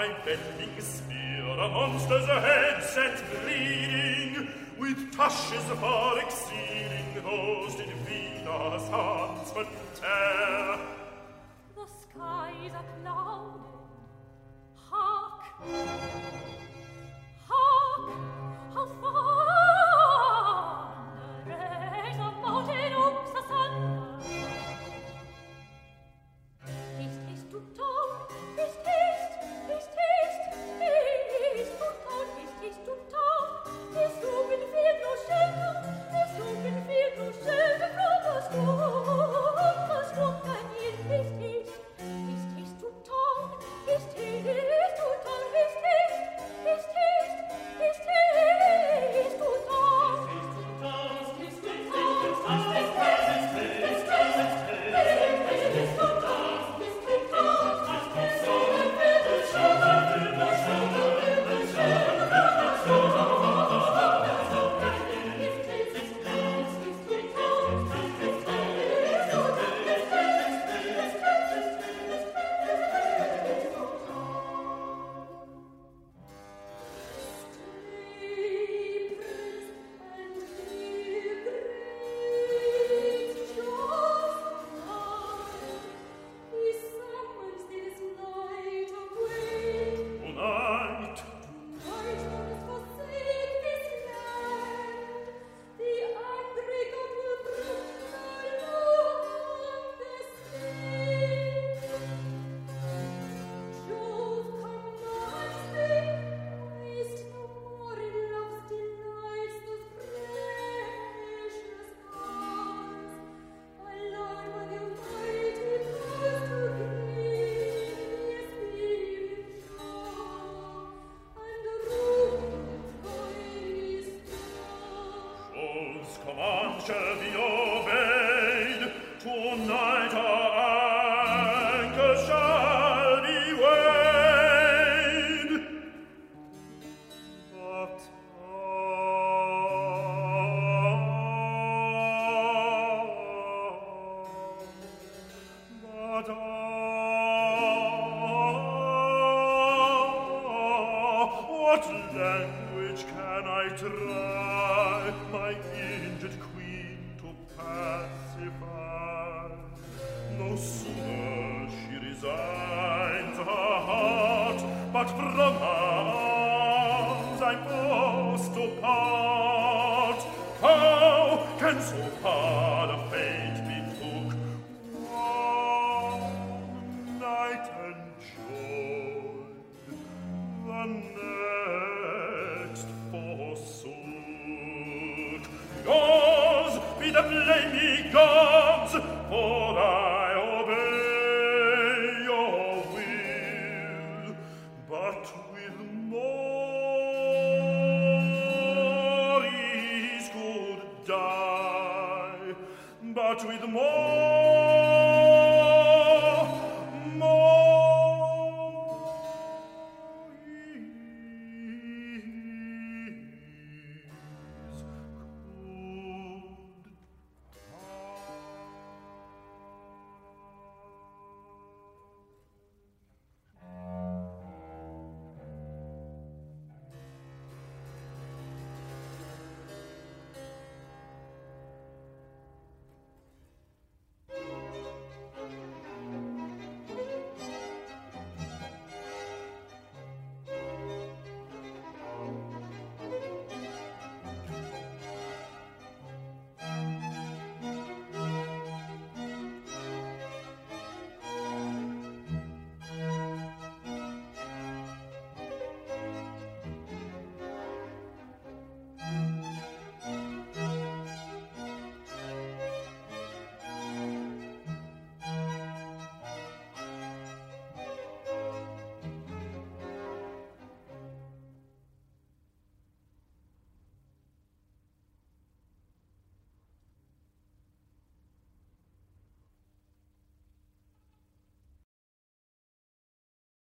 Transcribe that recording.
my bending spear amongst the head set bleeding, with tushes far exceeding those did Venus' huntsman tear. The skies are clouded. Hark! Hark! How thunderous the mountain oaks asunder! Haste, haste to town! Haste, haste! Haste, haste! Haste to town! Haste, haste to town! Haste, who can feel no shelter? Haste, who can feel no shelter from the storm can yield? Haste, haste! Haste, haste to town! Haste, haste to town! Haste, haste! Haste, haste! Haste, haste to town! Haste to town! Haste, haste to town! Haste, haste! Haste, haste! Haste to town! Haste to town! Haste, haste! So that the shelter in the shelter in the shelter in the shelter. Command shall be obeyed. Tonight our anchors shall be weighed. But what language can I try my injured queen to pacify? No sooner she resigns her heart, but from her arms I'm forced to part. How can so hard a fate be took? One night enjoyed, the next forsook. Yours be the blaming gods, for I obey your will, but with Maurice could die, but with Maurice